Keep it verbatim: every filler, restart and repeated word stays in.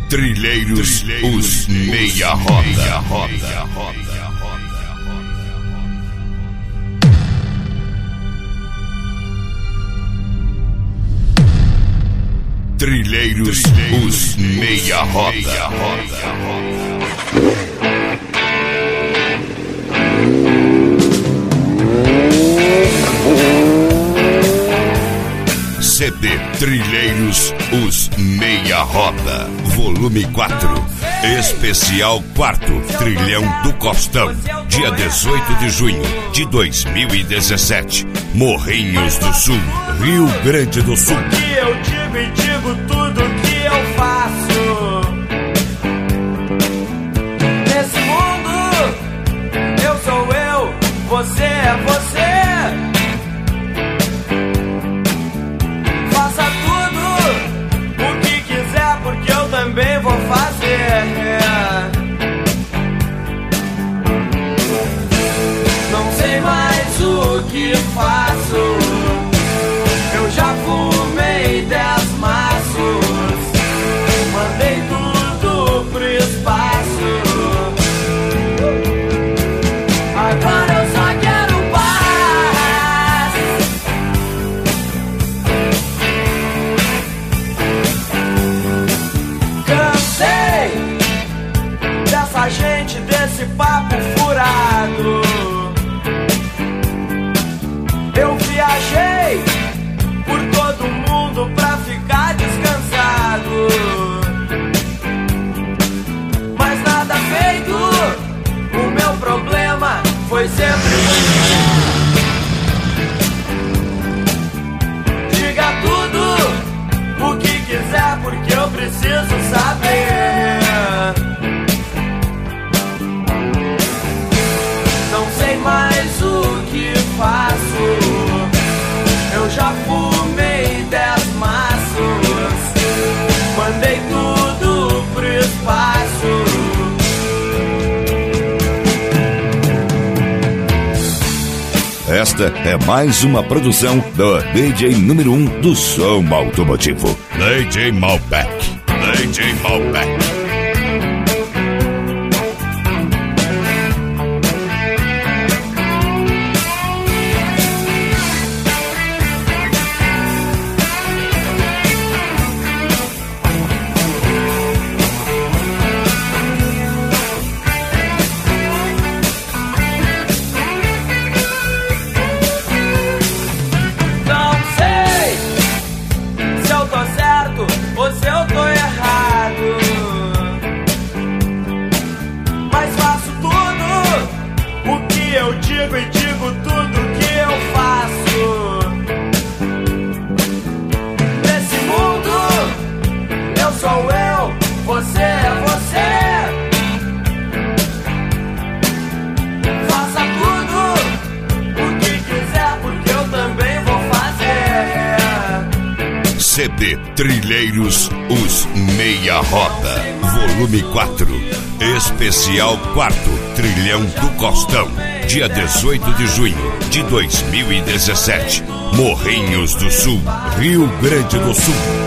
Trilheiros, Trilheiros os meia roda. Meia roda, roda, roda. Trilheiros, Trilheiros os meia roda. Meia roda. C D Trilheiros os meia roda, volume quatro, especial quarto Trilhão do Costão, dia dezoito de junho de dois mil e dezessete, Morrinhos do Sul, Rio Grande do Sul. O que eu digo e digo tudo que eu faço. Nesse mundo, eu sou eu, você é você. Também vou fazer. Não sei mais o que faço. Eu já fumei dez maços. Mandei tudo pro espaço. Agora eu só quero paz. Dessa gente, desse papo furado. Eu viajei por todo mundo pra ficar descansado, mas nada feito. O meu problema foi sempre diga tudo o que quiser, porque eu preciso saber. Não sei mais o que faço. Eu já fumei dez maços. Mandei tudo pro espaço. Esta é mais uma produção do D J número um do som automotivo, D J Malbec. D J Malbec. C D Trilheiros os meia roda, volume quatro, especial quarto Trilhão do Costão, dia dezoito de junho de dois mil e dezessete, Morrinhos do Sul, Rio Grande do Sul.